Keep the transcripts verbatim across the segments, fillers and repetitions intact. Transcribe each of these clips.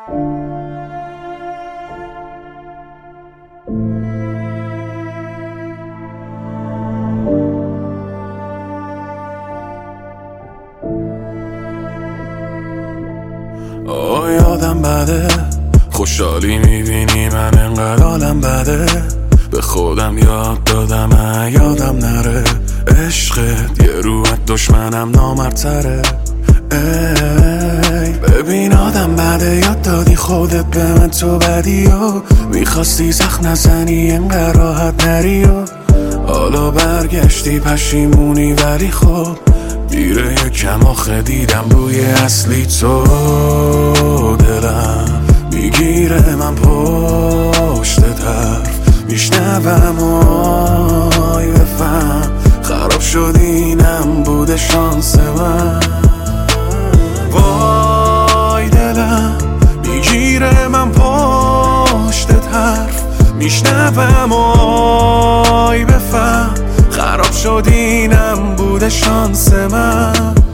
آه یادم بده خوشحالی میبینی من انقدر حالم بده، به خودم یاد دادم یادم نره عشقت یه روحت دشمنم نامرتره. ای ببین آدم بده، یاد دادی خودت به من تو بدی و میخواستی سخت نزنی انقدر راحت نری و حالا برگشتی پشیمونی، ولی خب دیره یکم آخه دیدم روی اصلی تو دلم میگیره من پشت حرف میشنوم آی بفهم خراب شد اینم بوده شانس من. وای دلم میگیره من پشت حرف میشنوم آی بفهم خراب شد اینم بوده شانس من.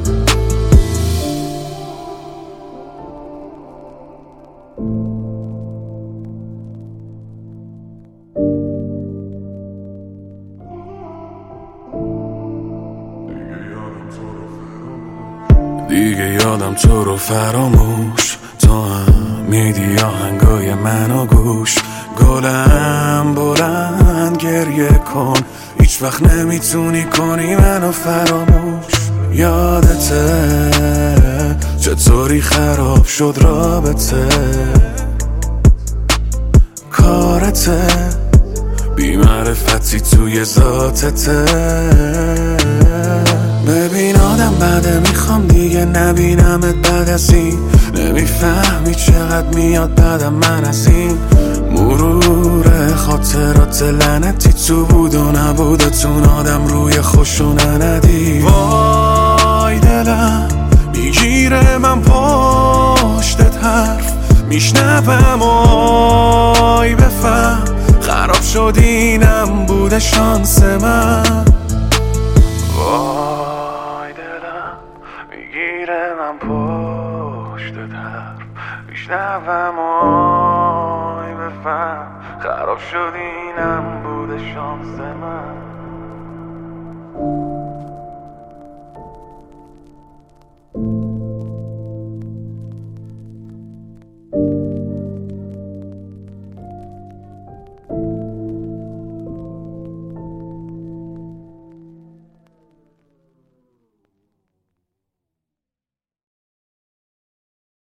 دیگه یادم تو رو فراموش، تو هم میدی آهنگای منو گوش، گلم بلند گریه کن هیچ وقت نمیتونی کنی منو فراموش. یادته چطوری خراب شد رابطه، کارته بی معرفتی توی ذاتته. ببین آدم بده میخوام دیگه نبینمت بعد از این، نمیفهمی چقدر میاد بعدم من از این مرور خاطرات لعنتی تو بود و نبودتون آدم روی خوشو ندی. وای دلم میگیره من پشتت حرف میشنوم آی بفهم خراب شد اینم بوده شانس من. وای دلم میگیره من پشتت حرف میشنوم آی بفهم خراب شد اینم بوده شانس من.